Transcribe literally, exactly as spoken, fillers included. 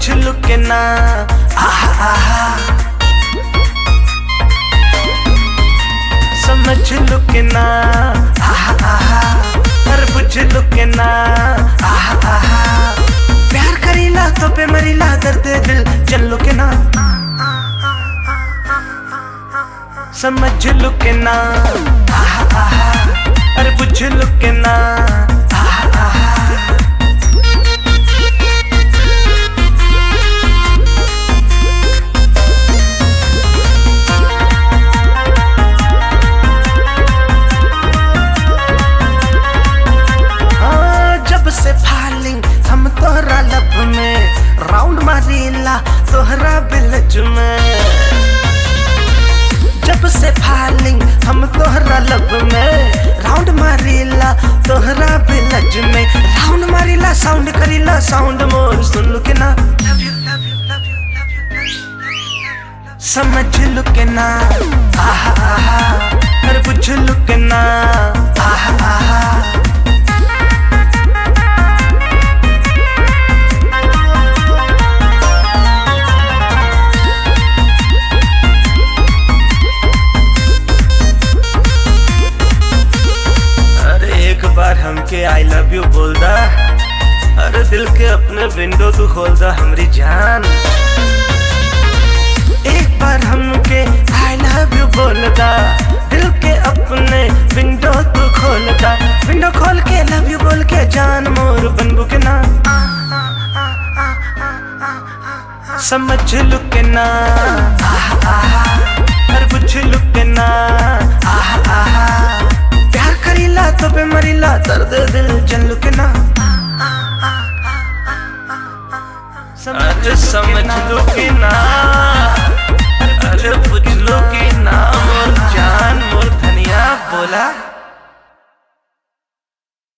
लो के ना आहा आहा, समझ लो के ना आहा आहा, अरे बुझ लो के ना आहा आहा, प्यार करीला तो पे मरीला दर्द दिल चल लो के ना, समझ लो के ना आहा आहा, अरे बुझ लो के ना आहा आहा। से फालिंग हम तोहरा लब में राउंड मारीला तोहरा बिलज में, जब से फालिंग हम तोहरा लब में राउंड मारीला तोहरा बिलज में, राउंड मारीला साउंड करीला साउंड मोर सुन लो के ना, समझ लो के ना आहा आहा, अरे बुझ लो के ना आहा आहा। बार हमके आई लव यू बोल दा, अरे दिल के अपने विंडो तू खोल दा हमरी जान, एक बार हमके आई लव यू बोल दा, दिल के अपने विंडो तू खोल दा, विंडो खोल के लव यू बोल के जान मोर बनबू के ना, समझ लो के ना आहा आहा, अरे बुझ लो के ना आहा आहा, प्यार करीला तो पे मरीला दर्द दिल जल के ना, अरे समझ लो के ना, अरे बुझ लो के ना मोर जान मोर धनिया बोला।